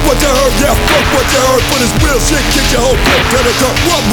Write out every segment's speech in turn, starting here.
what you heard, yeah, fuck what you heard. For this real shit, kick your whole clip to the cup. What?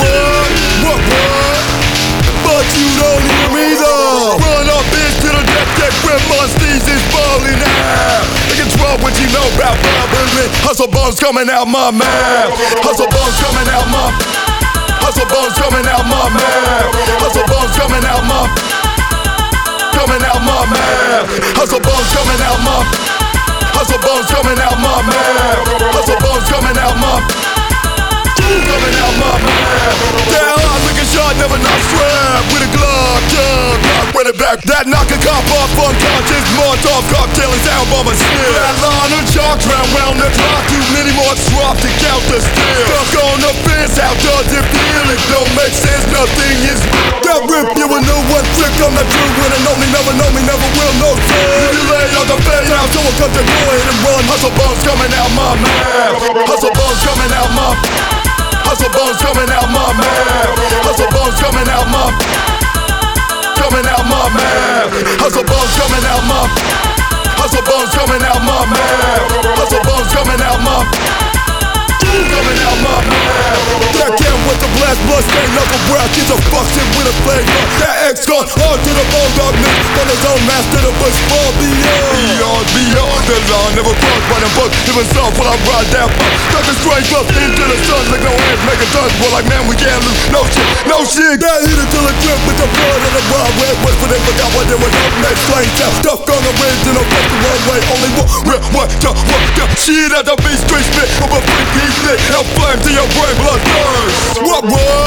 But you don't hear me though. Run up bitch to the death that when my steez is falling out. They control what you know about bubbling. Hustle bones coming out my mouth. Hustle bones coming out my. Hustle bones coming out my mouth. Hustle bones coming out my. Coming out my mouth. Hustle bones coming out my. Hustle bones coming out my mouth. Hustle bones coming out my. Coming out my mouth. Down hard looking shot, never not strap. With a Glock, Glock, run it back. That knock a cop off, unconscious. Molotov cocktail and sound bomb a sniff. That line of chalk round the clock. Too many more drop to count the steel. Stuck on the fence, how does it feel? It don't make sense, nothing is. That rip, you a new one trick. I'm not true when and only never know me, never will, no son. You lay on the bed now, someone cut the go ahead and run. Hustle bones coming out my mouth. Hustle bones coming out my. Hustle bones coming out my mouth. Hustle bones coming out my. Coming out my mouth. Hustle bones coming out my. Hustle bones coming out my mouth. Hustle bones coming out my. Coming out my mouth. That can with the blast, blood stain, knuckle breath. Gives a fuck shit with a flavor. That X gun hard to the bone, dog nigga. From his own master, the bush fall beyond the line. Never cross by the buck. Even soft while I ride that fuck. Ducking straight up into the sun. Like no hands making tons. Well, like man, we can't lose. No shit. That hit it till it drip with the blood of the wild red west. But they forgot what they was up next. Flame town. Duck on the ridge and a fuck the runway. Only one real what the shit at the beat straight spit. Of a freaky lit. Hell flame to your brain, blood burns. What?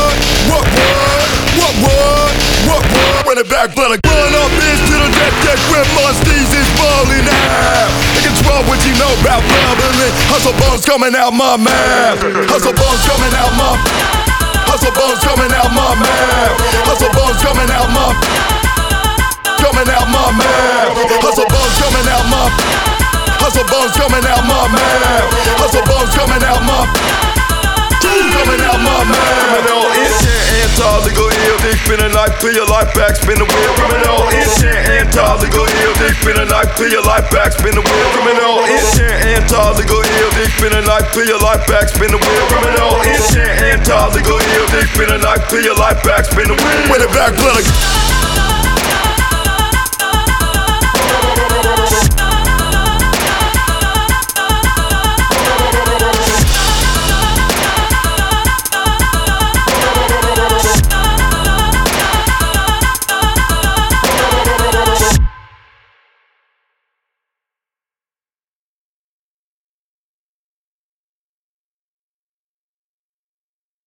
Run it back, blood. Run up bitch to the deck where my steez is falling out. They control what you know about bubbling. Hustle bones coming out my mouth. Hustle bones coming out my. Hustle bones coming out my mouth. Hustle bones coming out my. Coming out my mouth. Hustle bones coming out my. Hustle bones coming out my mouth. Hustle bones coming out my. Coming out my mouth. Criminal intent, anti-legal ill. Dick spin a knife to your life back, spin the wheel. Criminal intent, anti-legal ill. Dick spin a knife to your life back, spin the wheel. Criminal intent, anti-legal ill. Dick spin a knife to your life back, spin the wheel. Criminal intent, anti-legal ill. Dick spin a knife to your life back, spin the wheel. Run it back, blood.